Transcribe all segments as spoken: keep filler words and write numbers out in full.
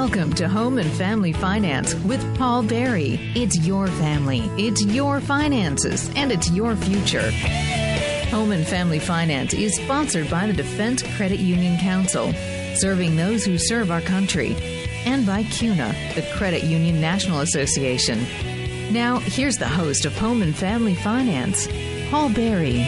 Welcome to Home and Family Finance with Paul Berry. It's your family, it's your finances, and it's your future. Home and Family Finance is sponsored by the Defense Credit Union Council, serving those who serve our country, and by CUNA, the Credit Union National Association. Now, here's the host of Home and Family Finance, Paul Berry.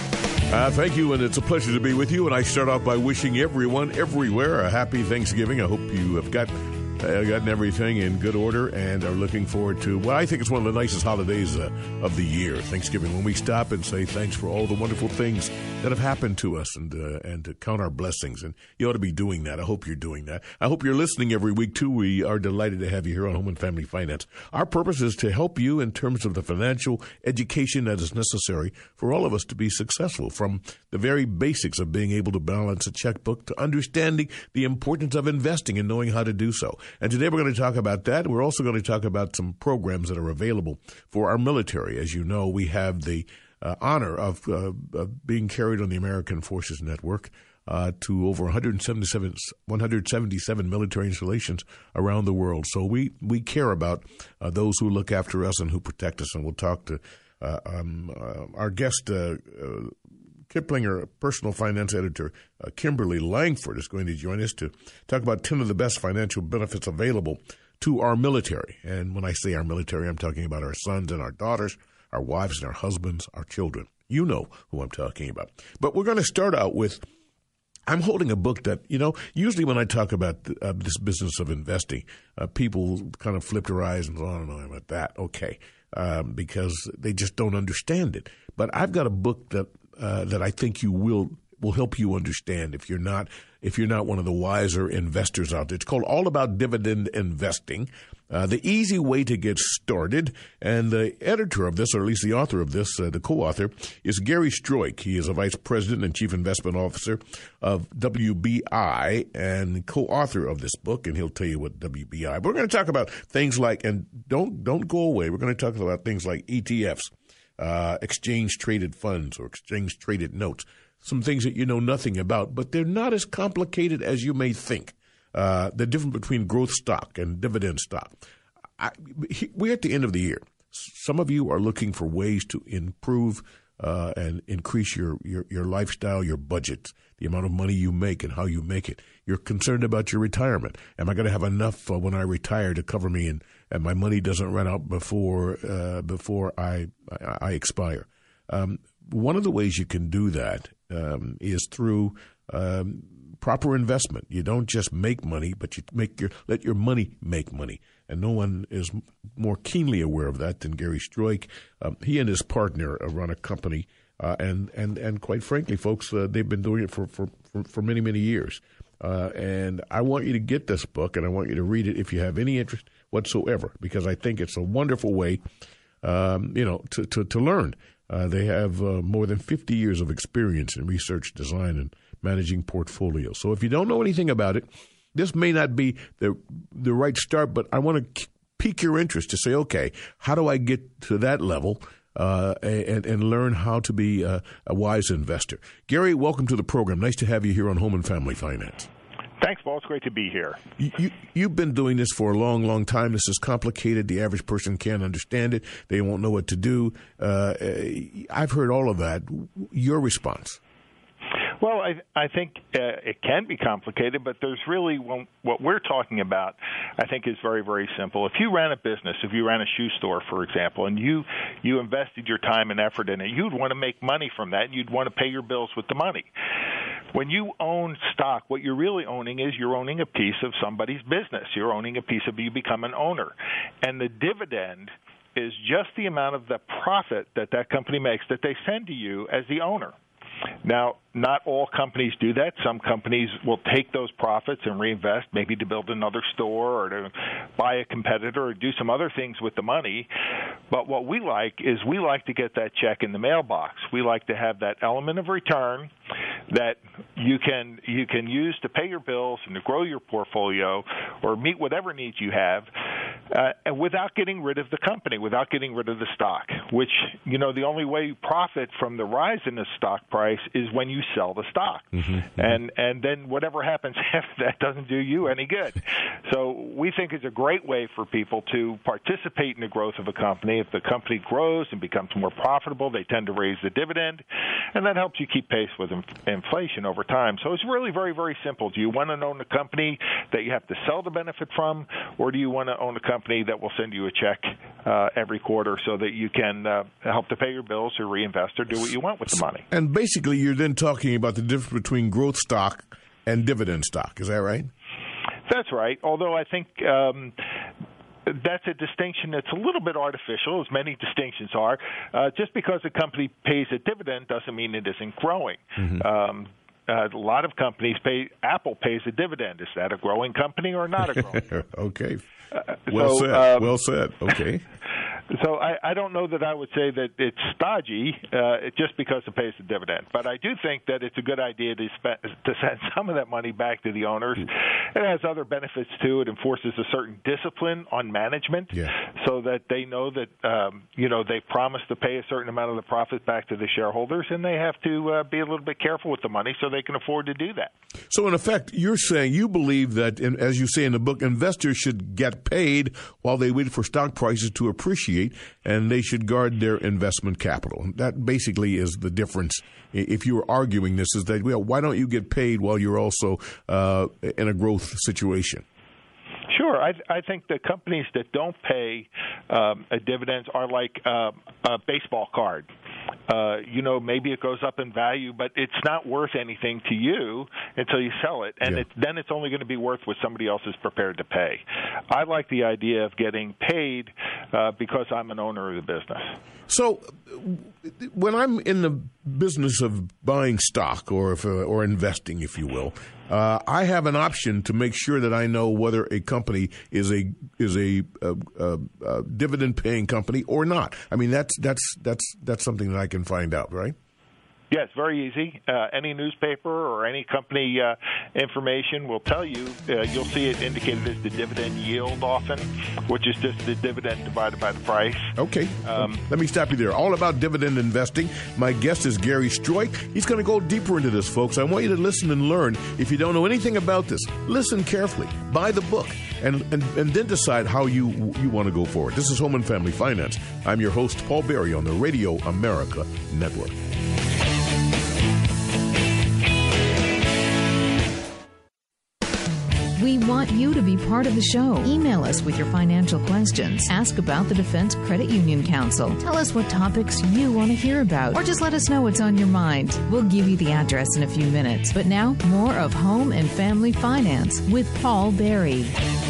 Uh, thank you, and it's a pleasure to be with you. And I start off by wishing everyone everywhere a happy Thanksgiving. I hope you have got uh, gotten everything in good order and are looking forward to what I think is one of the nicest holidays uh, of the year, Thanksgiving, when we stop and say thanks for all the wonderful things that have happened to us and uh, and to count our blessings. And you ought to be doing that. I hope you're doing that. I hope you're listening every week, too. We are delighted to have you here on Home and Family Finance. Our purpose is to help you in terms of the financial education that is necessary for all of us to be successful, from the very basics of being able to balance a checkbook to understanding the importance of investing and knowing how to do so. And today we're going to talk about that. We're also going to talk about some programs that are available for our military. As you know, we have the uh, honor of, uh, of being carried on the American Forces Network uh, to over one hundred seventy-seven, one hundred seventy-seven military installations around the world. So we, we care about uh, those who look after us and who protect us. And we'll talk to uh, um, uh, our guest, uh, uh, Kiplinger personal finance editor uh, Kimberly Langford is going to join us to talk about ten of the best financial benefits available to our military. And when I say our military, I'm talking about our sons and our daughters, our wives and our husbands, our children. You know who I'm talking about. But we're going to start out with, I'm holding a book that, you know, usually when I talk about uh, this business of investing, uh, people kind of flip their eyes and go, I don't know about that. Okay. Um, because they just don't understand it. But I've got a book that Uh, that I think you will will help you understand if you're not if you're not one of the wiser investors out there. It's called All About Dividend Investing, uh, the easy way to get started. And the editor of this, or at least the author of this, uh, the co-author, is Gary Stroik. He is a vice president and chief investment officer of W B I and co-author of this book, and he'll tell you what W B I. But we're going to talk about things like, and don't don't go away. We're going to talk about things like E T Fs. Uh, exchange-traded funds or exchange-traded notes, some things that you know nothing about, but they're not as complicated as you may think. Uh, the difference between growth stock and dividend stock. I, we're at the end of the year. Some of you are looking for ways to improve uh, and increase your, your, your lifestyle, your budget, the amount of money you make and how you make it. You're concerned about your retirement. Am I going to have enough uh, when I retire to cover me and, and my money doesn't run out before uh, before I, I, I expire? Um, one of the ways you can do that um, is through um, proper investment. You don't just make money, but you make your let your money make money. And no one is more keenly aware of that than Gary Stroik. Um, he and his partner uh, run a company, uh, and, and, and quite frankly, folks, uh, they've been doing it for, for, for, for many, many years. Uh, and I want you to get this book, and I want you to read it if you have any interest whatsoever, because I think it's a wonderful way, um, you know, to, to, to learn. Uh, they have uh, more than fifty years of experience in research, design, and managing portfolios. So if you don't know anything about it, this may not be the the right start, but I want to pique your interest to say, okay, how do I get to that level uh, and, and learn how to be a, a wise investor? Gary, welcome to the program. Nice to have you here on Home and Family Finance. Thanks, Paul. It's great to be here. You, you, you've been doing this for a long, long time. This is complicated. The average person can't understand it. They won't know what to do. Uh, I've heard all of that. Your response? Well, I, I think uh, it can be complicated, but there's really one, what we're talking about, I think, is very, very simple. If you ran a business, if you ran a shoe store, for example, and you, you invested your time and effort in it, you'd want to make money from that, and you'd want to pay your bills with the money. When you own stock, what you're really owning is you're owning a piece of somebody's business. You're owning a piece of you become an owner. And the dividend is just the amount of the profit that that company makes that they send to you as the owner. Now, not all companies do that. Some companies will take those profits and reinvest, maybe to build another store or to buy a competitor or do some other things with the money. But what we like is we like to get that check in the mailbox. We like to have that element of return that you can you can use to pay your bills and to grow your portfolio or meet whatever needs you have, uh, and without getting rid of the company, without getting rid of the stock, which, you know, the only way you profit from the rise in the stock price is when you you sell the stock. Mm-hmm. And and then whatever happens after that doesn't do you any good. So we think it's a great way for people to participate in the growth of a company. If the company grows and becomes more profitable, they tend to raise the dividend, and that helps you keep pace with in- inflation over time. So it's really very, very simple. Do you want to own a company that you have to sell to benefit from, or do you want to own a company that will send you a check uh, every quarter so that you can uh, help to pay your bills or reinvest or do what you want with the money? And basically, you're then talking about the difference between growth stock and dividend stock. Is that right? That's right. Although I think um, that's a distinction that's a little bit artificial, as many distinctions are. Uh, just because a company pays a dividend doesn't mean it isn't growing. Mm-hmm. Um, uh, a lot of companies pay. Apple pays a dividend. Is that a growing company or not a growing company? Okay. Uh, well so, said. Um, well said. Okay. So I, I don't know that I would say that it's stodgy uh, just because it pays a dividend. But I do think that it's a good idea to, spend, to send some of that money back to the owners. It has other benefits, too. It enforces a certain discipline on management yeah. so that they know that, um, you know, they promise to pay a certain amount of the profit back to the shareholders, and they have to uh, be a little bit careful with the money so they can afford to do that. So, in effect, you're saying you believe that, in, as you say in the book, investors should get paid while they wait for stock prices to appreciate, and they should guard their investment capital. That basically is the difference. If you were arguing this, is that, well, why don't you get paid while you're also uh, in a growth situation? Sure. I, I think the companies that don't pay um, dividends are like uh, a baseball card. Uh, you know, maybe it goes up in value, but it's not worth anything to you until you sell it, and yeah. it, then it's only going to be worth what somebody else is prepared to pay. I like the idea of getting paid uh, because I'm an owner of the business. So when I'm in the business of buying stock or if, uh, or investing, if you will, uh, I have an option to make sure that I know whether a company is a is a, a, a, a dividend paying company or not. I mean, that's that's that's that's something that I can find out, right? Yeah, it's very easy. Uh, any newspaper or any company uh, information will tell you. Uh, you'll see it indicated as the dividend yield often, which is just the dividend divided by the price. Okay. Um, Let me stop you there. All about dividend investing. My guest is Gary Stroik. He's going to go deeper into this, folks. I want you to listen and learn. If you don't know anything about this, listen carefully. Buy the book and, and, and then decide how you, you want to go forward. This is Home and Family Finance. I'm your host, Paul Berry, on the Radio America Network. We want you to be part of the show. Email us with your financial questions. Ask about the Defense Credit Union Council. Tell us what topics you want to hear about. Or just let us know what's on your mind. We'll give you the address in a few minutes. But now, more of Home and Family Finance with Paul Berry.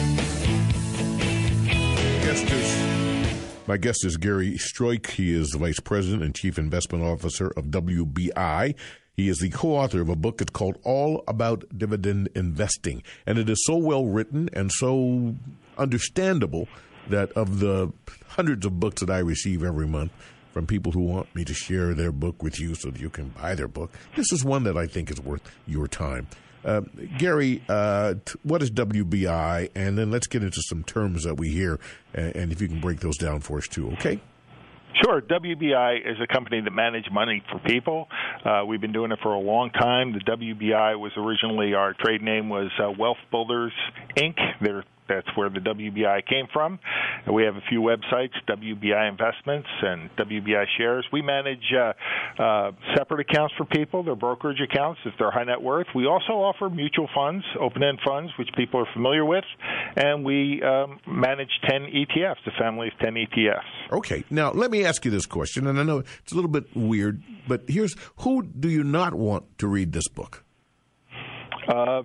Guest is, my guest is Gary Stroik. He is the Vice President and Chief Investment Officer of W B I. He is the co-author of a book. It's called All About Dividend Investing. And it is so well written and so understandable that of the hundreds of books that I receive every month from people who want me to share their book with you so that you can buy their book, this is one that I think is worth your time. Uh, Gary, uh, t- what is W B I? And then let's get into some terms that we hear, and, and if you can break those down for us too, okay? Sure. W B I is a company that manages money for people. Uh, we've been doing it for a long time. The W B I was originally, our trade name was uh, Wealth Builders, Incorporated. They're That's where the W B I came from. And we have a few websites, W B I Investments and W B I Shares. We manage uh, uh, separate accounts for people. They're brokerage accounts if they're high net worth. We also offer mutual funds, open-end funds, which people are familiar with. And we um, manage ten E T Fs, a family of ten E T Fs. Okay. Now, let me ask you this question, and I know it's a little bit weird, but here's, who do you not want to read this book? Uh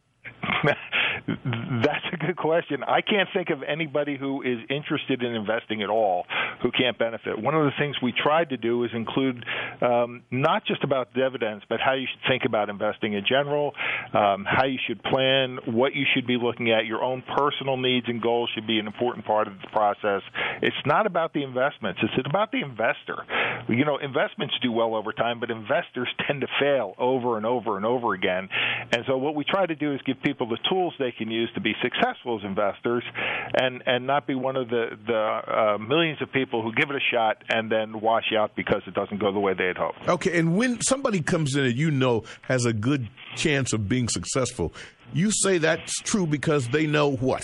That's a good question. I can't think of anybody who is interested in investing at all who can't benefit. One of the things we tried to do is include um, not just about dividends, but how you should think about investing in general, um, how you should plan, what you should be looking at. Your own personal needs and goals should be an important part of the process. It's not about the investments. It's about the investor. You know, investments do well over time, but investors tend to fail over and over and over again. And so what we try to do is give people the tools they they can use to be successful as investors, and and not be one of the the uh, millions of people who give it a shot and then wash out because it doesn't go the way they had hoped. Okay, and when somebody comes in and you know has a good chance of being successful, you say that's true because they know what?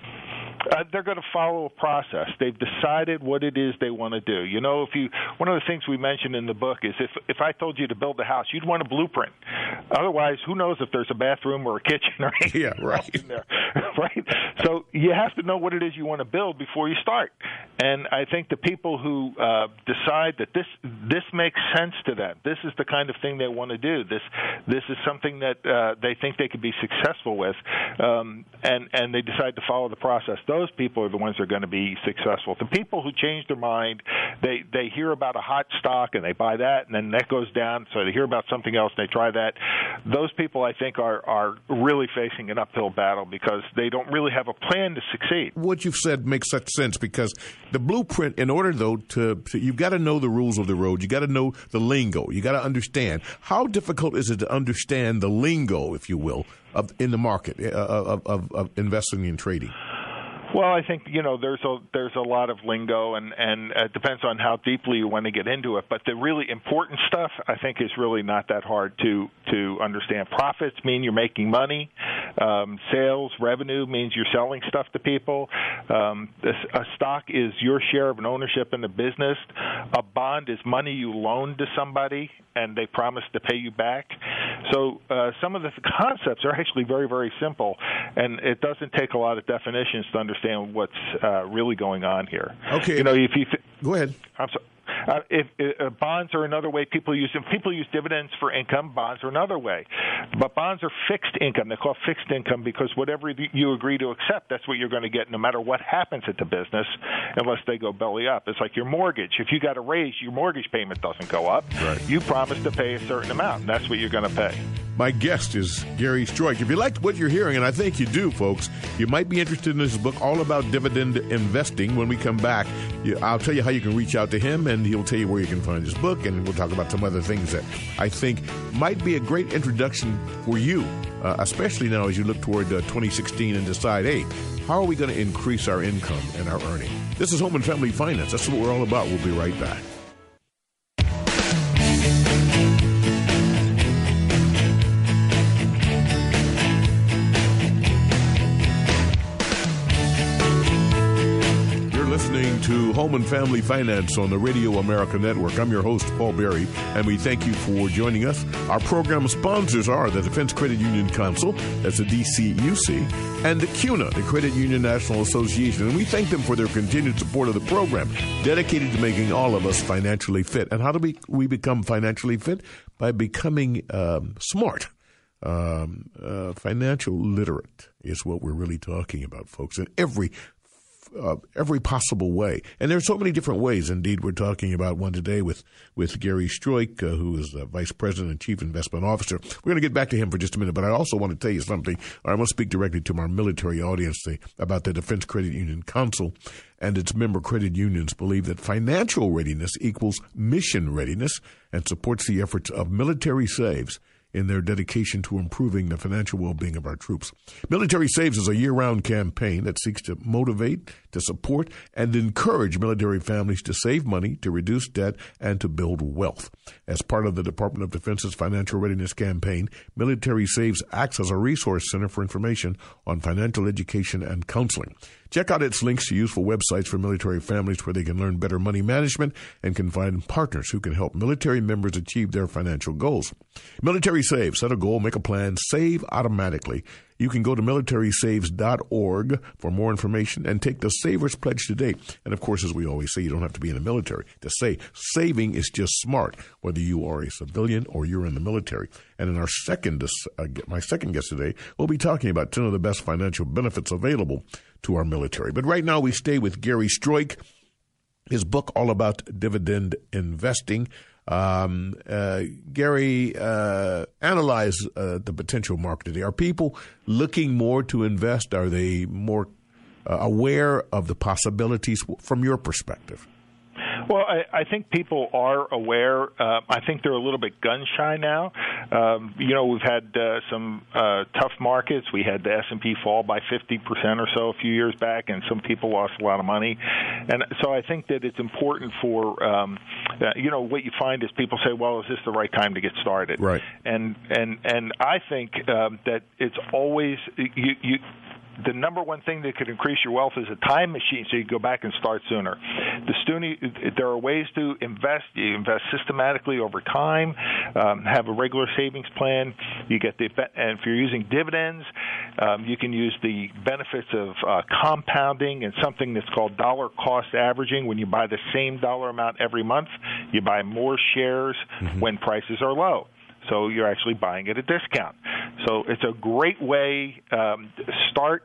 Uh, they're going to follow a process. They've decided what it is they want to do. You know, if you one of the things we mentioned in the book is if if I told you to build a house, you'd want a blueprint. Otherwise, who knows if there's a bathroom or a kitchen or anything yeah, right. in there, right? So you have to know what it is you want to build before you start. And I think the people who uh, decide that this this makes sense to them, this is the kind of thing they want to do. This this is something that uh, they think they could be successful with, um, and and they decide to follow the process. Those people are the ones that are going to be successful. The people who change their mind, they they hear about a hot stock and they buy that, and then that goes down, so they hear about something else and they try that. Those people, I think, are, are really facing an uphill battle because they don't really have a plan to succeed. What you've said makes such sense because the blueprint, in order, though, to, to you've got to know the rules of the road. You got to know the lingo. You got to understand. How difficult is it to understand the lingo, if you will, of in the market, uh, of, of, of investing and trading? Well, I think, you know, there's a there's a lot of lingo, and, and it depends on how deeply you want to get into it. But the really important stuff, I think, is really not that hard to, to understand. Profits mean you're making money. Um, sales, revenue means you're selling stuff to people. Um, this, a stock is your share of an ownership in the business. A bond is money you loan to somebody, and they promise to pay you back. So uh, some of the concepts are actually very, very simple, and it doesn't take a lot of definitions to understand what's uh, really going on here. Okay. You know, if you th- go ahead. I'm sorry. Uh, if uh, bonds are another way people use them. People use dividends for income. Bonds are another way. But bonds are fixed income. They're called fixed income because whatever you agree to accept, that's what you're going to get no matter what happens at the business unless they go belly up. It's like your mortgage. If you got a raise, your mortgage payment doesn't go up. Right. You promise to pay a certain amount, and that's what you're going to pay. My guest is Gary Stroik. If you liked what you're hearing, and I think you do, folks, you might be interested in this book all about dividend investing. When we come back, I'll tell you how you can reach out to him, and he'll tell you where you can find his book, and we'll talk about some other things that I think might be a great introduction for you, uh, especially now as you look toward uh, twenty sixteen and decide, hey, how are we going to increase our income and our earning? This is Home and Family Finance. That's what we're all about. We'll be right back. Listening to Home and Family Finance on the Radio America Network. I'm your host, Paul Berry, and we thank you for joining us. Our program sponsors are the Defense Credit Union Council, that's the D C U C, and the C U N A, the Credit Union National Association. And we thank them for their continued support of the program, dedicated to making all of us financially fit. And how do we, we become financially fit? By becoming um, smart. Um, uh, financial literate is what we're really talking about, folks, in every Uh, every possible way. And there are so many different ways. Indeed, we're talking about one today with, with Gary Stroik, uh, who is uh, Vice President and Chief Investment Officer. We're going to get back to him for just a minute, but I also want to tell you something. I want to speak directly to our military audience today about the Defense Credit Union Council and its member credit unions believe that financial readiness equals mission readiness and supports the efforts of military saves in their dedication to improving the financial well-being of our troops. Military Saves is a year-round campaign that seeks to motivate, to support, and encourage military families to save money, to reduce debt, and to build wealth. As part of the Department of Defense's Financial Readiness Campaign, Military Saves acts as a resource center for information on financial education and counseling. Check out its links to useful websites for military families where they can learn better money management and can find partners who can help military members achieve their financial goals. Military Saves. Set a goal, make a plan, save automatically. You can go to military saves dot org for more information and take the Savers Pledge today. And, of course, as we always say, you don't have to be in the military to save. Saving is just smart, whether you are a civilian or you're in the military. And in our second, uh, my second guest today, we'll be talking about ten of the best financial benefits available to our military. But right now we stay with Gary Stroik, his book all about dividend investing. Um, uh, Gary, uh, analyze uh, the potential market today. Are people looking more to invest? Are they more uh, aware of the possibilities from your perspective? Well, I, I think people are aware. Uh, I think they're a little bit gun shy now. Um, you know, we've had uh, some uh, tough markets. We had the S and P fall by fifty percent or so a few years back, and some people lost a lot of money. And so I think that it's important for, um, uh, you know, what you find is people say, well, is this the right time to get started? Right. And and and I think um, that it's always you. you the number one thing that could increase your wealth is a time machine, so you go back and start sooner. The student, there are ways to invest. You invest systematically over time. Um, have a regular savings plan. You get the and if you're using dividends, um, you can use the benefits of uh, compounding and something that's called dollar cost averaging. When you buy the same dollar amount every month, you buy more shares mm-hmm. when prices are low. So you're actually buying at a discount. So it's a great way um, to start,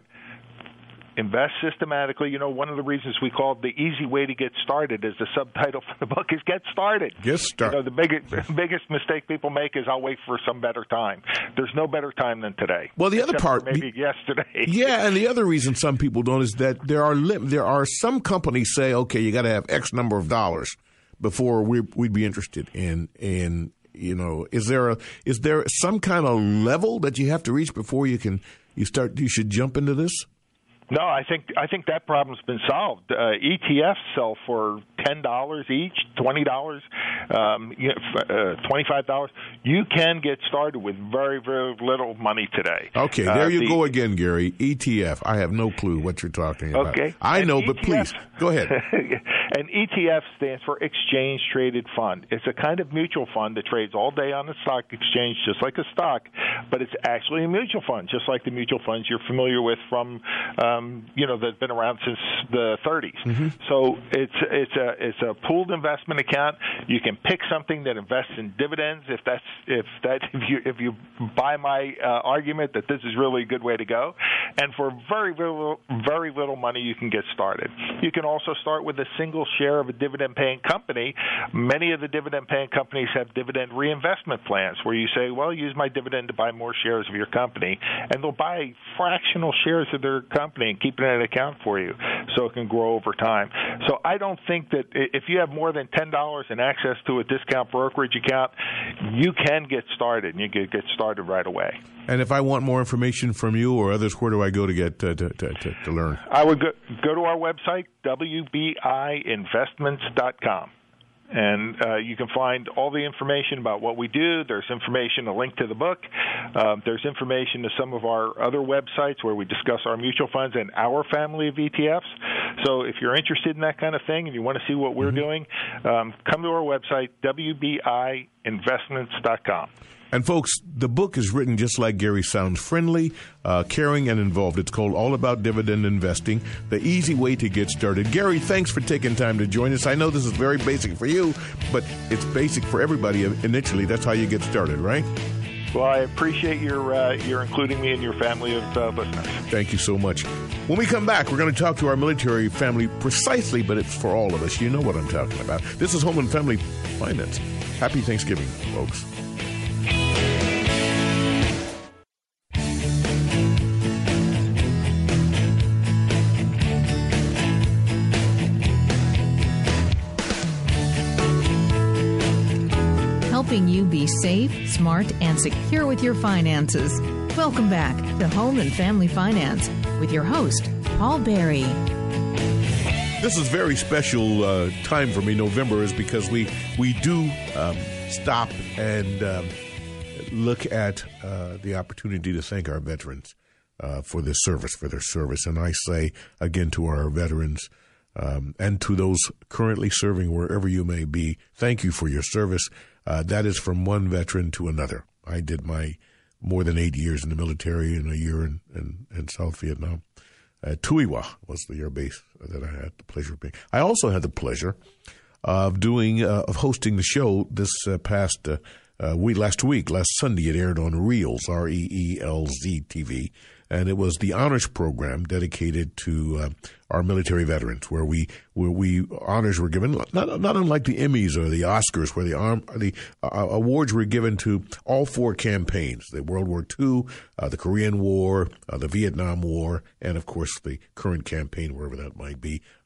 invest systematically. You know, one of the reasons we call it the easy way to get started is the subtitle for the book is Get Started. Get started. You know, the biggest, biggest mistake people make is I'll wait for some better time. There's no better time than today. Well, the other part, maybe yesterday. Yeah, and the other reason some people don't is that there are lim- there are some companies say, okay, you got to have X number of dollars before we, we'd be interested in in. You know, is there a is there some kind of level that you have to reach before you can you start you should jump into this? No, I think I think that problem's been solved. Uh, E T Fs sell for ten dollars each, twenty dollars, um, you know, uh, twenty-five dollars. You can get started with very, very little money today. Okay, there uh, you the, go again, Gary. E T F. I have no clue what you're talking about. Okay, I and know, E T F, but please go ahead. An E T F stands for Exchange Traded Fund. It's a kind of mutual fund that trades all day on the stock exchange, just like a stock, but it's actually a mutual fund, just like the mutual funds you're familiar with from. Um, you know, that's been around since the thirties. Mm-hmm. So it's it's a it's a pooled investment account. You can pick something that invests in dividends. If that's if that if you if you buy my uh, argument that this is really a good way to go, and for very very very little money you can get started. You can also start with a single share of a dividend-paying company. Many of the dividend-paying companies have dividend reinvestment plans where you say, well, use my dividend to buy more shares of your company, and they'll buy fractional shares of their company and keep it in an account for you so it can grow over time. So I don't think that if you have more than ten dollars in access to a discount brokerage account, you can get started, and you can get started right away. And if I want more information from you or others, where do I go to get uh, to, to, to, to learn? I would go, go to our website, W B I investments dot com. And uh, you can find all the information about what we do. There's information, a link to the book. Uh, there's information to some of our other websites where we discuss our mutual funds and our family of E T Fs. So if you're interested in that kind of thing and you want to see what we're mm-hmm. doing, um, come to our website, W B I investments dot com. And, folks, the book is written just like Gary sounds, friendly, uh, caring, and involved. It's called All About Dividend Investing, the easy way to get started. Gary, thanks for taking time to join us. I know this is very basic for you, but it's basic for everybody initially. That's how you get started, right? Well, I appreciate your uh, your including me in your family of uh, listeners. Thank you so much. When we come back, we're going to talk to our military family precisely, but it's for all of us. You know what I'm talking about. This is Home and Family Finance. Happy Thanksgiving, folks. Helping you be safe, smart, and secure with your finances. Welcome back to Home and Family Finance with your host, Paul Berry. This is very special uh, time for me. November is because we we do um, stop and um, look at uh, the opportunity to thank our veterans uh, for this service, for their service. And I say again to our veterans um, and to those currently serving wherever you may be, thank you for your service. Uh, that is from one veteran to another. I did my more than eight years in the military and a year in, in, in South Vietnam. Uh, Tuiwa was the air base that I had the pleasure of being. I also had the pleasure of doing, uh, of hosting the show this uh, past uh, uh, week, last week, last Sunday. It aired on Reels, R E E L Z T V. And it was the honors program dedicated to uh, our military veterans, where we where we honors were given, not not unlike the Emmys or the Oscars, where the arm the uh, awards were given to all four campaigns: the World War Two, uh, the Korean War, uh, the Vietnam War, and of course the current campaign, wherever that might be,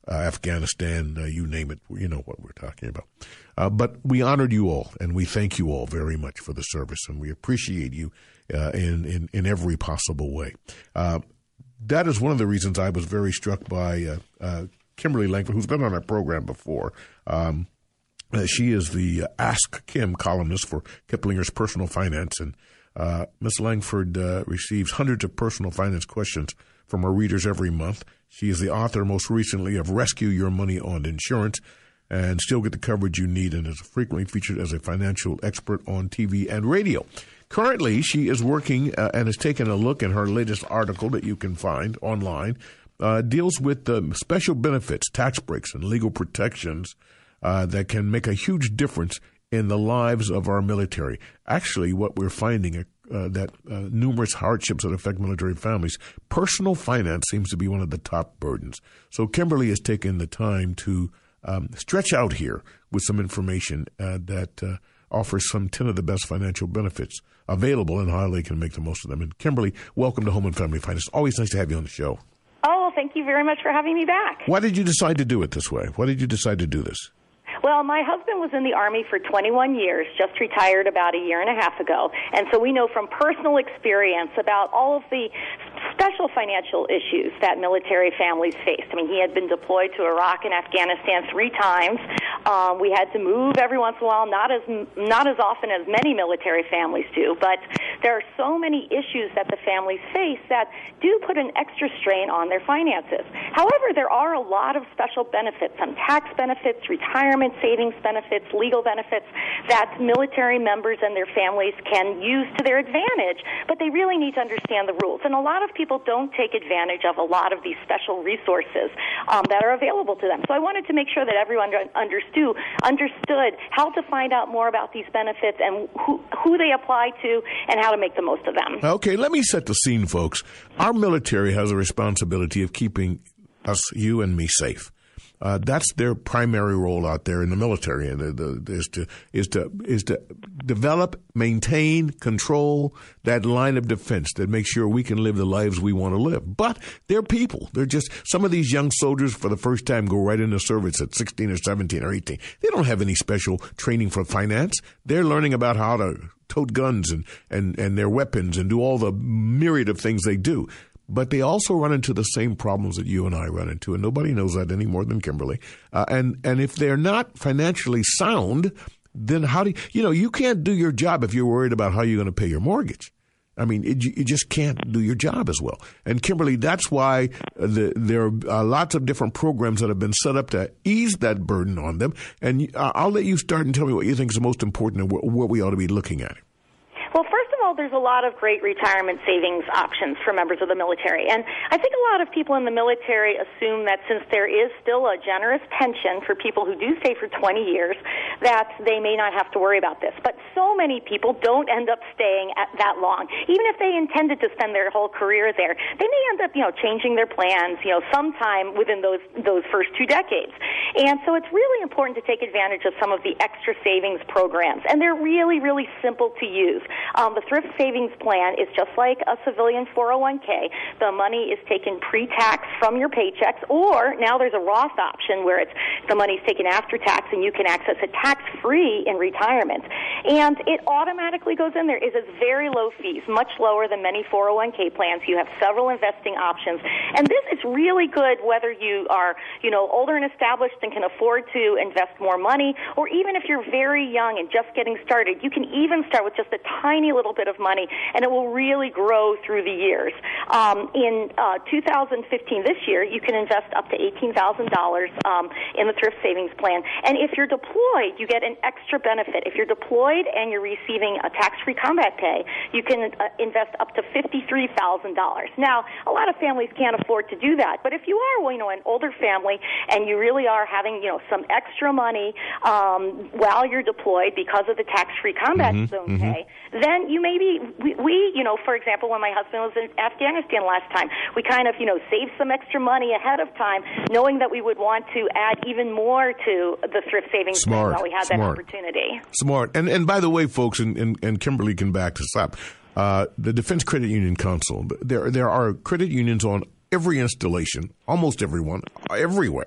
uh, Afghanistan, uh, you name it. You know what we're talking about. Uh, but we honored you all, and we thank you all very much for the service, and we appreciate you uh, in, in, in every possible way. Uh, that is one of the reasons I was very struck by uh, uh, Kimberly Langford, who's been on our program before. Um, uh, she is the uh, Ask Kim columnist for Kiplinger's Personal Finance, and uh, Miz Langford uh, receives hundreds of personal finance questions from her readers every month. She is the author, most recently, of Rescue Your Money on Insurance, and still get the coverage you need, and is frequently featured as a financial expert on T V and radio. Currently, she is working uh, and has taken a look at her latest article that you can find online, uh, deals with uh, special benefits, tax breaks, and legal protections uh, that can make a huge difference in the lives of our military. Actually, what we're finding uh, that uh, numerous hardships that affect military families, personal finance seems to be one of the top burdens. So Kimberly has taken the time to Um, stretch out here with some information uh, that uh, offers some ten of the best financial benefits available and how they can make the most of them. And Kimberly, welcome to Home and Family Finance. Always nice to have you on the show. Oh, thank you very much for having me back. Why did you decide to do it this way? Why did you decide to do this? Well, my husband was in the Army for twenty-one years, just retired about a year and a half ago, and so we know from personal experience about all of the special financial issues that military families faced. I mean, he had been deployed to Iraq and Afghanistan three times. Um, we had to move every once in a while, not as not as often as many military families do, but there are so many issues that the families face that do put an extra strain on their finances. However, there are a lot of special benefits, some tax benefits, retirement savings benefits, legal benefits that military members and their families can use to their advantage, but they really need to understand the rules. And a lot of people don't take advantage of a lot of these special resources um, that are available to them. So I wanted to make sure that everyone understood, understood how to find out more about these benefits and who, who they apply to and how to make the most of them. Okay, let me set the scene, folks. Our military has a responsibility of keeping us, you and me, safe. Uh, that's their primary role out there in the military, and the, the, is to is to is to develop, maintain, control that line of defense that makes sure we can live the lives we want to live. But they're people. They're just some of these young soldiers for the first time go right into service at sixteen or seventeen or eighteen. They don't have any special training for finance. They're learning about how to tote guns and and and their weapons and do all the myriad of things they do. But they also run into the same problems that you and I run into, and nobody knows that any more than Kimberly. Uh, and and if they're not financially sound, then how do you, you know, you can't do your job if you're worried about how you're going to pay your mortgage. I mean, it, you just can't do your job as well. And Kimberly, that's why the, there are uh, lots of different programs that have been set up to ease that burden on them. And uh, I'll let you start and tell me what you think is the most important and what, what we ought to be looking at. Well, first of all, there's a lot of great retirement savings options for members of the military. And I think a lot of people in the military assume that since there is still a generous pension for people who do stay for twenty years, that they may not have to worry about this. But so many people don't end up staying at that long. Even if they intended to spend their whole career there, they may end up, you know, changing their plans, you know, sometime within those those first two decades. And so it's really important to take advantage of some of the extra savings programs. And they're really, really simple to use. Um, the thrift savings plan is just like a civilian four oh one k. The money is taken pre-tax from your paychecks, or now there's a Roth option where it's the money's taken after tax and you can access it tax-free in retirement. And it automatically goes in there. It is very low fees, much lower than many four oh one k plans. You have several investing options. And this is really good whether you are, you know, older and established and can afford to invest more money, or even if you're very young and just getting started. You can even start with just a tiny little bit of money, and it will really grow through the years. Um, in uh, two thousand fifteen, this year, you can invest up to eighteen thousand dollars um, in the thrift savings plan. And if you're deployed, you get an extra benefit. If you're deployed and you're receiving a tax-free combat pay, you can uh, invest up to fifty-three thousand dollars. Now, a lot of families can't afford to do that, but if you are, well, you know, an older family and you really are having, you know, some extra money um, while you're deployed because of the tax-free combat mm-hmm, zone mm-hmm. pay, then you maybe, we, we, you know, for example, when my husband was in Afghanistan last time, we kind of, you know, saved some extra money ahead of time, knowing that we would want to add even more to the thrift savings Smart, while we had smart. that opportunity. Smart. And and by the way, folks, and, and, and Kimberly can back this up, uh, the Defense Credit Union Council, there there are credit unions on every installation, almost everyone, everywhere.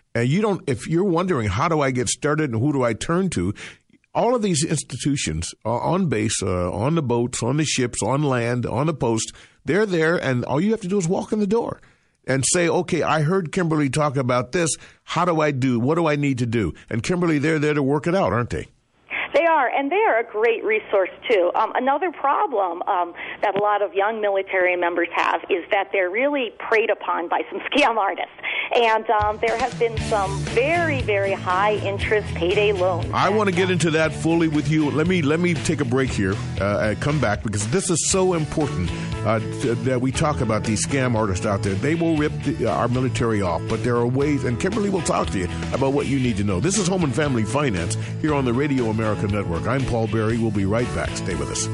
And you don't, if you're wondering, how do I get started and who do I turn to? All of these institutions are on base, uh, on the boats, on the ships, on land, on the post. They're there, and all you have to do is walk in the door and say, okay, I heard Kimberly talk about this. How do I do? What do I need to do? And Kimberly, they're there to work it out, aren't they? They are, and they are a great resource, too. Um, another problem um, that a lot of young military members have is that they're really preyed upon by some scam artists. And um, there have been some very, very high-interest payday loans. I want to get into that fully with you. Let me let me take a break here, uh, come back, because this is so important uh, to, that we talk about these scam artists out there. They will rip the, our military off, but there are ways, and Kimberly will talk to you about what you need to know. This is Home and Family Finance here on the Radio America Network. I'm Paul Berry. We'll be right back. Stay with us.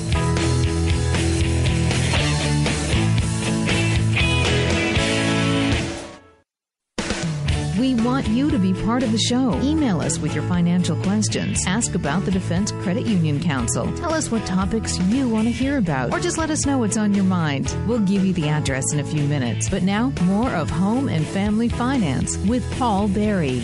We want you to be part of the show. Email us with your financial questions. Ask about the Defense Credit Union Council. Tell us what topics you want to hear about. Or just let us know what's on your mind. We'll give you the address in a few minutes. But now, more of Home and Family Finance with Paul Berry.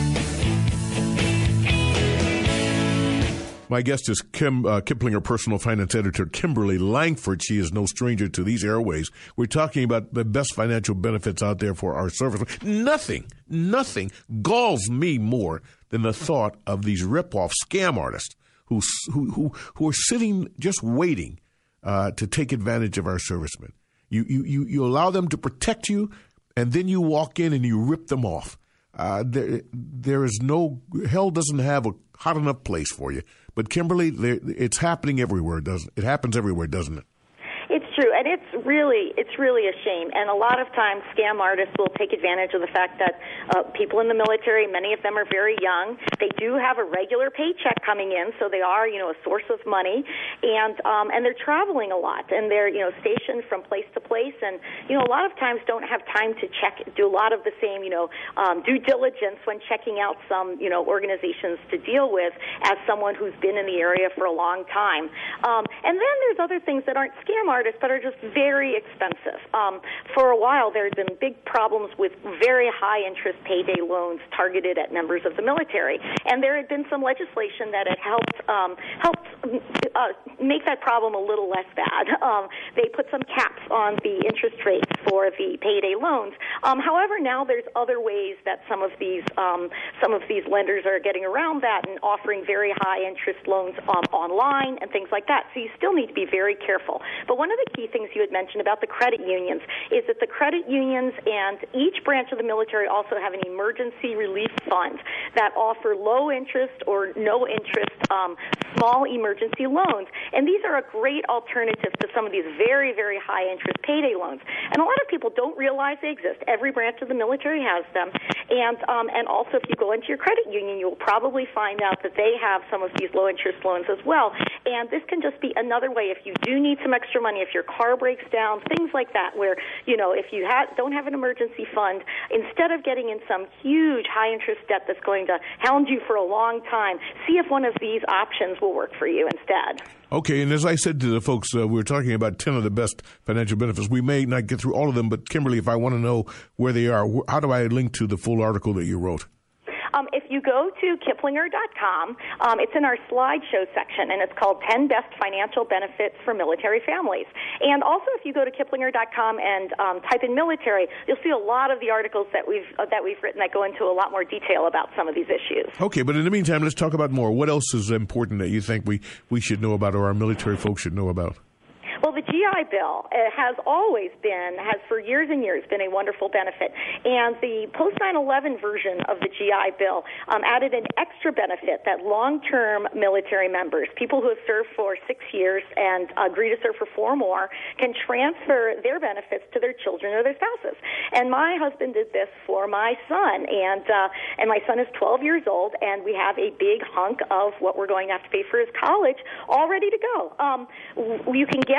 My guest is Kim uh, Kiplinger Personal Finance Editor Kimberly Langford. She is no stranger to these airways. We're talking about the best financial benefits out there for our servicemen. Nothing, nothing galls me more than the thought of these rip-off scam artists who who who, who are sitting just waiting uh, to take advantage of our servicemen. You, you you you allow them to protect you, and then you walk in and you rip them off. Uh, there there is no hell doesn't have a hot enough place for you. But Kimberly, it's happening everywhere, doesn't it? It happens everywhere, doesn't it? It's true, and it's really it's really a shame. And a lot of times, scam artists will take advantage of the fact that uh, people in the military, many of them are very young. They do have a regular paycheck coming in, so they are, you know, a source of money, and um, and they're traveling a lot, and they're, you know, stationed from place to place, and you know, a lot of times don't have time to check, do a lot of the same, you know, um, due diligence when checking out some, you know, organizations to deal with as someone who's been in the area for a long time. Um, and then there's other things that aren't scam artists, but are just very expensive. Um, for a while, there had been big problems with very high-interest payday loans targeted at members of the military, and there had been some legislation that had helped um, helped uh, make that problem a little less bad. Um, they put some caps on the interest rates for the payday loans. Um, however, now there's other ways that some of these um, some of these lenders are getting around that and offering very high-interest loans um, online and things like that. So you still need to be very careful. But one of the key things you had mentioned about the credit unions is that the credit unions and each branch of the military also have an emergency relief fund that offer low interest or no interest um, small emergency loans. And these are a great alternative to some of these very, very high interest payday loans. And a lot of people don't realize they exist. Every branch of the military has them. And um, and also if you go into your credit union, you'll probably find out that they have some of these low interest loans as well. And this can just be another way if you do need some extra money, if your car breaks down, things like that, where, you know, if you ha- don't have an emergency fund, instead of getting in some huge high-interest debt that's going to hound you for a long time, see if one of these options will work for you instead. Okay, and as I said to the folks, uh, we were talking about ten of the best financial benefits. We may not get through all of them, but Kimberly, if I want to know where they are, wh- how do I link to the full article that you wrote? Um, if you go to Kiplinger dot com, um, it's in our slideshow section, and it's called ten Best Financial Benefits for Military Families. And also, if you go to Kiplinger dot com and um, type in military, you'll see a lot of the articles that we've uh, that we've written that go into a lot more detail about some of these issues. Okay, but in the meantime, let's talk about more. What else is important that you think we, we should know about or our military folks should know about? Well, the G I Bill has always been, has for years and years been a wonderful benefit. And the post nine eleven version of the G I Bill um, added an extra benefit that long-term military members, people who have served for six years and agree to serve for four more, can transfer their benefits to their children or their spouses. And my husband did this for my son. And, uh, and my son is twelve years old, and we have a big hunk of what we're going to have to pay for his college all ready to go. Um, you can get either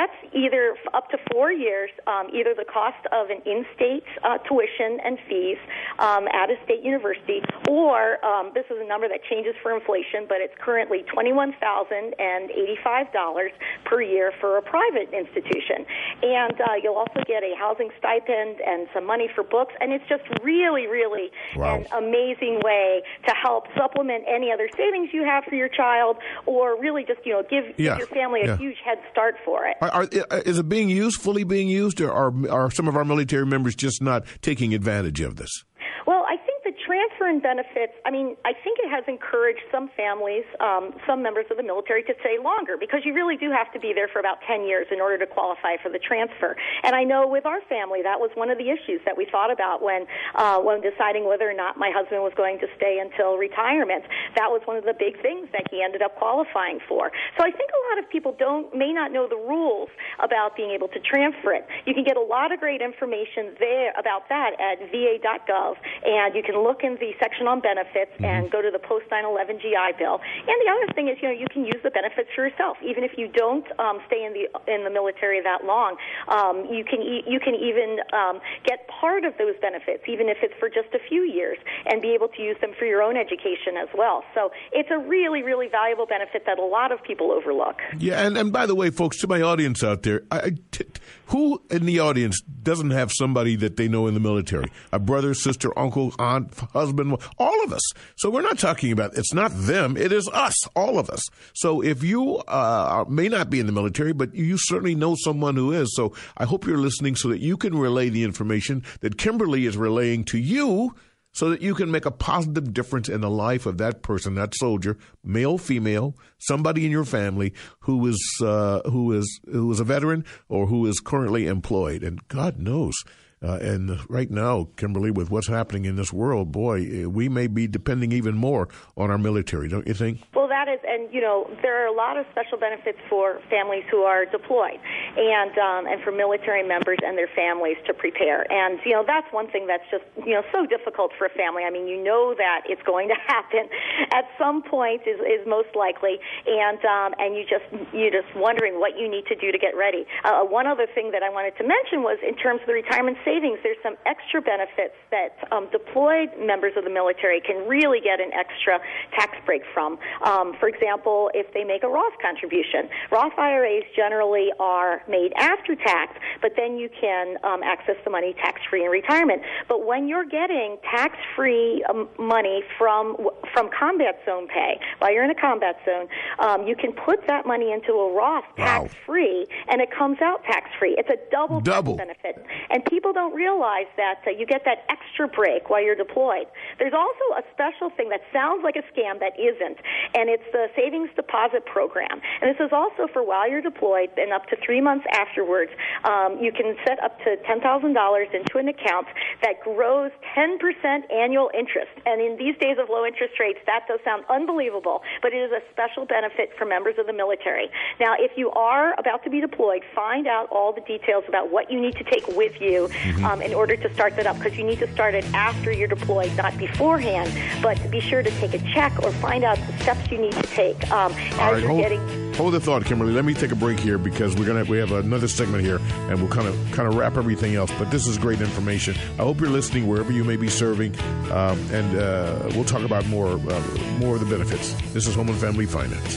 either up to four years, um, either the cost of an in-state uh, tuition and fees um, at a state university, or um, this is a number that changes for inflation, but it's currently twenty-one thousand eighty-five dollars per year for a private institution. And uh, you'll also get a housing stipend and some money for books, and it's just really, really wow. an amazing way to help supplement any other savings you have for your child, or really just, you know, give, yeah. give your family a yeah. huge head start for it. Are, are, is it being used, fully being used, or are, are some of our military members just not taking advantage of this? Well, I think the transfer and benefits, I mean, I think it has encouraged some families, um, some members of the military to stay longer, because you really do have to be there for about ten years in order to qualify for the transfer. And I know with our family, that was one of the issues that we thought about when, uh, when deciding whether or not my husband was going to stay until retirement. That was one of the big things that he ended up qualifying for. So I think a lot of people don't, may not know the rules about being able to transfer it. You can get a lot of great information there about that at V A dot gov, and you can look in the section on benefits mm-hmm. and go to the post nine eleven G I Bill. And the other thing is, you know, you can use the benefits for yourself, even if you don't um, stay in the in the military that long. Um, you can e- you can even um, get part of those benefits, even if it's for just a few years, and be able to use them for your own education as well. So it's a really, really valuable benefit that a lot of people overlook. Yeah, and, and by the way, folks, to my audience out there, I, I, t- who in the audience doesn't have somebody that they know in the military? A brother, sister, uncle, aunt, husband, all of us. So we're not talking about, it's not them, it is us, all of us. So if you uh, may not be in the military, but you certainly know someone who is. So I hope you're listening so that you can relay the information that Kimberly is relaying to you, so that you can make a positive difference in the life of that person, that soldier, male, female, somebody in your family who is uh, who is who is a veteran or who is currently employed. And God knows, uh, and right now, Kimberly, with what's happening in this world, boy, we may be depending even more on our military, don't you think? Well, that is, and you know, there are a lot of special benefits for families who are deployed, and um, and for military members and their families to prepare. And you know, that's one thing that's just you know so difficult for a family. I mean, you know that it's going to happen at some point is, is most likely, and um, and you just you're just wondering what you need to do to get ready. Uh, one other thing that I wanted to mention was in terms of the retirement savings, there's some extra benefits that um, deployed members of the military can really get an extra tax break from. Um, for example, if they make a Roth contribution, Roth I R As generally are made after tax, but then you can um, access the money tax-free in retirement. But when you're getting tax-free um, money from from combat zone pay, while you're in a combat zone, um, you can put that money into a Roth tax-free, wow. and it comes out tax-free. It's a double, double. tax benefit. And people don't realize that uh, you get that extra break while you're deployed. There's also a special thing that sounds like a scam that isn't, and it's the Savings Deposit Program. And this is also for while you're deployed and up to three months afterwards. Um, you can set up to ten thousand dollars into an account that grows ten percent annual interest. And in these days of low interest rates, that does sound unbelievable, but it is a special benefit for members of the military. Now, if you are about to be deployed, find out all the details about what you need to take with you mm-hmm. um, in order to start that up, because you need to start it after you're deployed, not beforehand, but be sure to take a check or find out the steps you need to take um, as all right, you're hold, getting... Hold the thought, Kimberly. Let me take a break here because we're gonna we have another segment here, and we'll kind of kind of wrap everything else. But this is great information. I hope you're listening wherever you may be serving, um, and uh, we'll talk about more uh, more of the benefits. This is Home and Family Finance.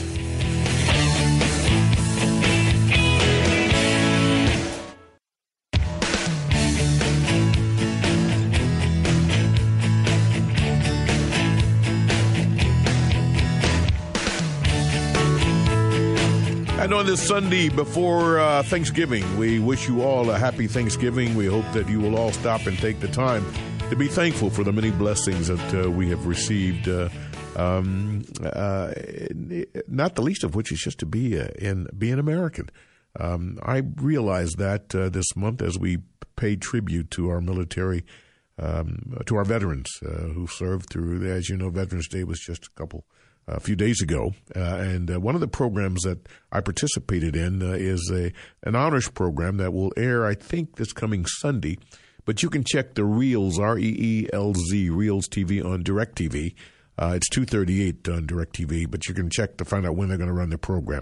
And on this Sunday before uh, Thanksgiving, we wish you all a happy Thanksgiving. We hope that you will all stop and take the time to be thankful for the many blessings that uh, we have received, uh, um, uh, not the least of which is just to be uh, in be an American. Um, I realized that uh, this month as we paid tribute to our military, um, to our veterans uh, who served through, as you know, Veterans Day was just a couple a few days ago, uh, and uh, one of the programs that I participated in uh, is a an honors program that will air, I think, this coming Sunday. But you can check the Reels, R E E L Z, Reels T V on DirecTV. Uh, it's two thirty-eight on DirecTV, but you can check to find out when they're going to run the program.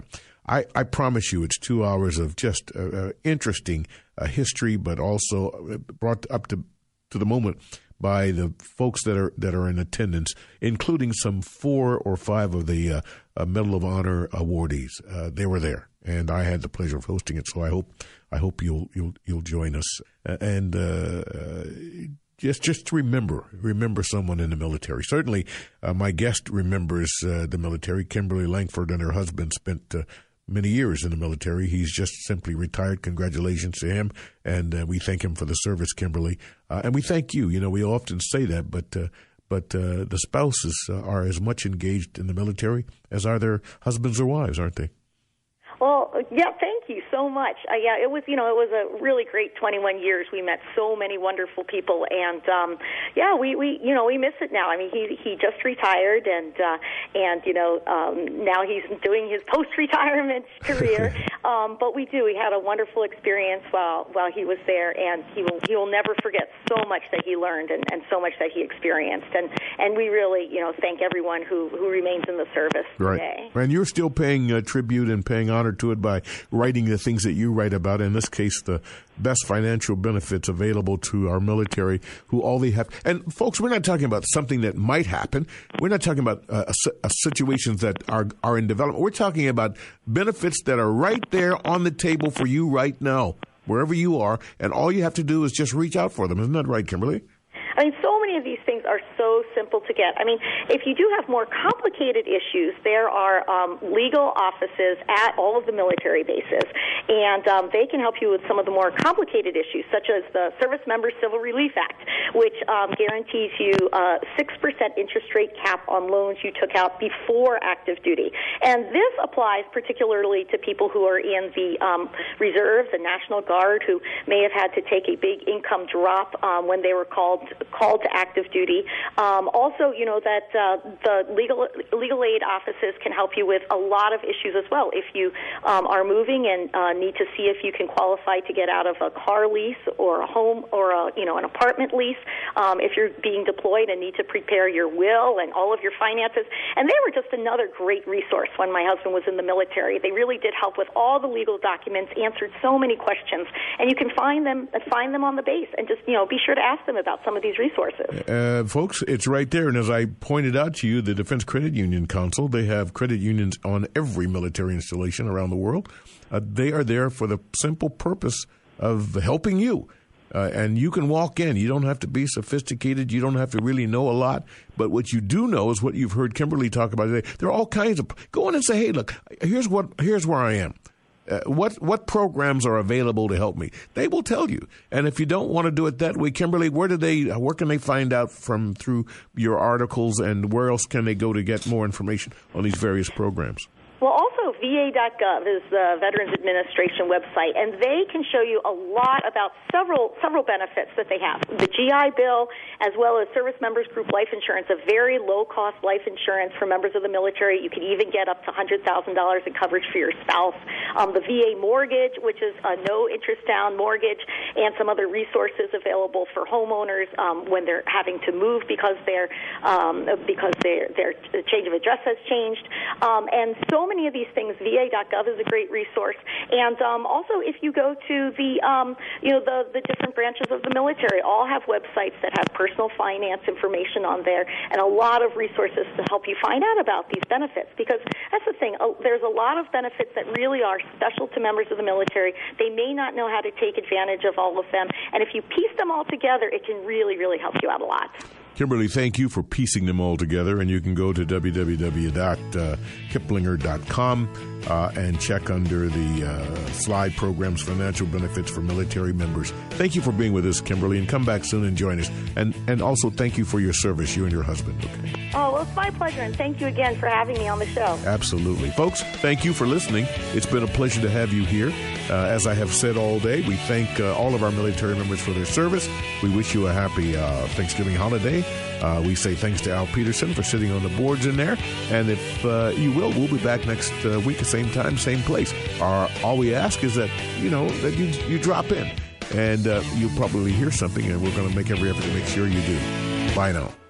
I, I promise you it's two hours of just uh, uh, interesting uh, history, but also brought up to to the moment by the folks that are that are in attendance, including some four or five of the uh, uh, Medal of Honor awardees. Uh, they were there, and I had the pleasure of hosting it. So I hope I hope you'll you'll you'll join us. Uh, and uh, uh, just just remember remember someone in the military. Certainly, uh, my guest remembers uh, the military. Kimberly Langford and her husband spent Uh, many years in the military. He's just simply retired. Congratulations to him, and uh, we thank him for the service, Kimberly. Uh, and we thank you. You know, we often say that, but uh, but uh, the spouses uh, are as much engaged in the military as are their husbands or wives, aren't they? Well, yeah, thank you so much. Uh, yeah, it was, you know, it was a really great twenty-one years. We met so many wonderful people, and um, yeah, we, we, you know, we miss it now. I mean, he he just retired, and uh, and you know, um, now he's doing his post-retirement career. um, but we do. We had a wonderful experience while while he was there, and he will he will never forget so much that he learned and, and so much that he experienced. And and we really, you know, thank everyone who, who remains in the service right. today. And you're still paying uh, tribute and paying honor to it by writing the things that you write about, in this case, the best financial benefits available to our military, who all they have. And folks, we're not talking about something that might happen. We're not talking about uh, uh, situations that are, are in development. We're talking about benefits that are right there on the table for you right now, wherever you are, and all you have to do is just reach out for them. Isn't that right, Kimberly? I mean, so many of these things are so simple to get. I mean, if you do have more complicated issues, there are um, legal offices at all of the military bases, and um, they can help you with some of the more complicated issues, such as the Service Member Civil Relief Act, which um, guarantees you a six percent interest rate cap on loans you took out before active duty. And this applies particularly to people who are in the um, reserves, the National Guard, who may have had to take a big income drop um, when they were called called to active duty. Um, also, you know, that uh, the legal legal aid offices can help you with a lot of issues as well. If you um, are moving and uh, need to see if you can qualify to get out of a car lease or a home or a, you know, an apartment lease, um, if you're being deployed and need to prepare your will and all of your finances. And they were just another great resource when my husband was in the military. They really did help with all the legal documents, answered so many questions, and you can find them find them on the base, and just, you know, be sure to ask them about some of these resources. Uh, folks, it's right there. And as I pointed out to you, the Defense Credit Union Council, they have credit unions on every military installation around the world. Uh, they are there for the simple purpose of helping you. Uh, and you can walk in. You don't have to be sophisticated. You don't have to really know a lot. But what you do know is what you've heard Kimberly talk about today. There are all kinds of – go in and say, hey, look, here's what here's where I am. Uh, what what programs are available to help me? They will tell you. And if you don't want to do it that way, Kimberly, where do they? Where can they find out from through your articles, and where else can they go to get more information on these various programs? Well, also V A dot gov is the Veterans Administration website, and they can show you a lot about several several benefits that they have. The G I Bill, as well as Service Members Group Life Insurance, a very low-cost life insurance for members of the military. You can even get up to one hundred thousand dollars in coverage for your spouse. Um, the V A mortgage, which is a no-interest-down mortgage, and some other resources available for homeowners um, when they're having to move because their um, because their their change of address has changed, um, and so many of these things. V A dot gov is a great resource, and um, also if you go to the um, you know the the different branches of the military, all have websites that have personal finance information on there, and a lot of resources to help you find out about these benefits. Because that's the thing, uh, there's a lot of benefits that really are special to members of the military. They may not know how to take advantage of all of them, and if you piece them all together, it can really, really help you out a lot. Kimberly, thank you for piecing them all together, and you can go to w w w dot kiplinger dot com uh, and check under the uh, slide programs, financial benefits for military members. Thank you for being with us, Kimberly, and come back soon and join us. And and also thank you for your service, you and your husband. Okay. Oh, well, it's my pleasure, and thank you again for having me on the show. Absolutely. Folks, thank you for listening. It's been a pleasure to have you here. Uh, as I have said all day, we thank uh, all of our military members for their service. We wish you a happy uh, Thanksgiving holiday. Uh, we say thanks to Al Peterson for sitting on the boards in there. And if uh, you will, we'll be back next uh, week, same time, same place. Our, all we ask is that, you know, that you, you drop in. And uh, you'll probably hear something, and we're going to make every effort to make sure you do. Bye now.